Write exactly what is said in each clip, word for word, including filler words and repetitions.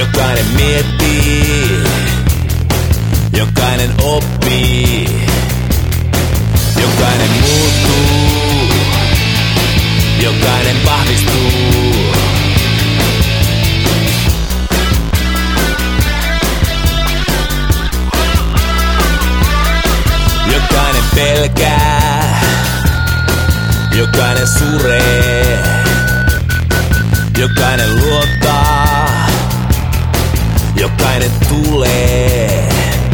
Jokainen miettii, jokainen oppii, jokainen muuttuu, jokainen vahvistuu. Jokainen pelkää, jokainen suree, jokainen luottaa, jokainen tulee.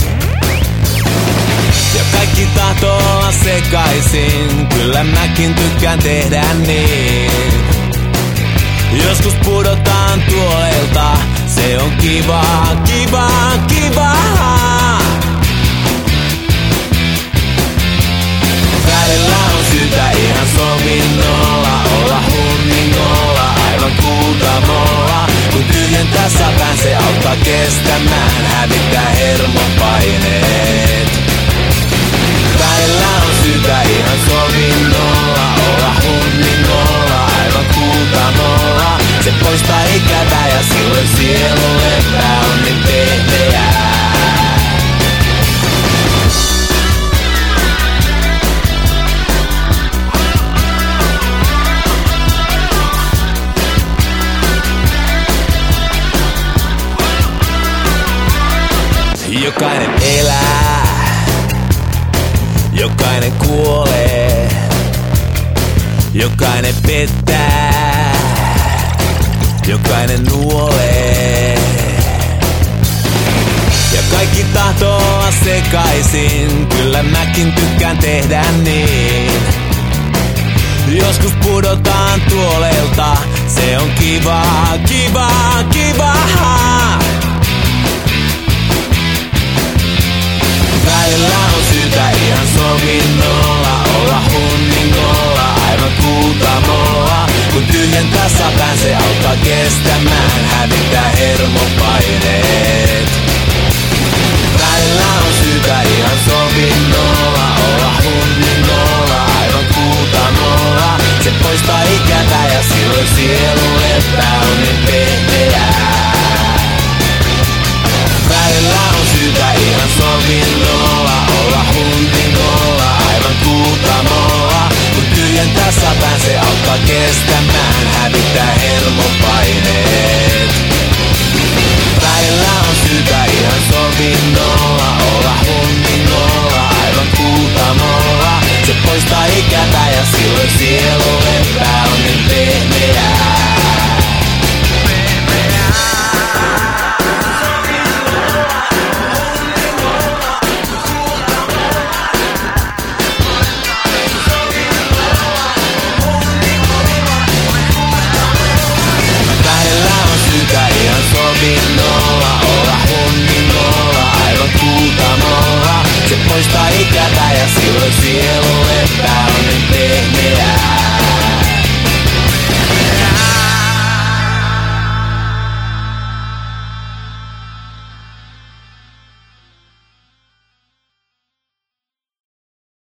Ja kaikki tahtoo olla sekaisin, kyllä mäkin tykkään tehdä niin. Joskus pudotaan tuolelta, se on kiva, kiva, kiva. Välillä on syytä ihan sovinnolla, olla hunningolla, aivan kuutamolla. Kun tyhjentää säpään, se auttaa kestämään, hävittää hermopaineet. Välillä on syytä ihan sovinnolla, olla hunningolla, aivan kuutamolla. Se poistaa ikävää ja silloin sielu lepää, on niin tehdejää. Jokainen elää, jokainen kuolee, jokainen pettää, jokainen nuolee. Ja kaikki tahtoo olla sekaisin, kyllä mäkin tykkään tehdä niin. Joskus pudotaan tuolelta, se on kiva, kiva, kiva. Välillä on syytä ihan sovinnolla, olla hunningolla, aivan kuutamolla. Kun tyhjentää säpään, se auttaa kestämään, hävittää hermopaineet. Välillä on syytä ihan sovinnolla, olla hunningolla, aivan kuutamolla. Se poistaa ikävää ja silloin sielu lepää, on niin pehmeää. Välillä on syytä ihan sovinnolla, olla hunningolla, aivan kuutamolla. Kun tyhjentää säpään, se auttaa kestämään, hävittää hermopaineet. Välillä on syytä ihan sovinnolla, olla hunningolla, aivan kuutamolla. Se poistaa ikävää ja silloin sielu lepää, on niin pehmeää.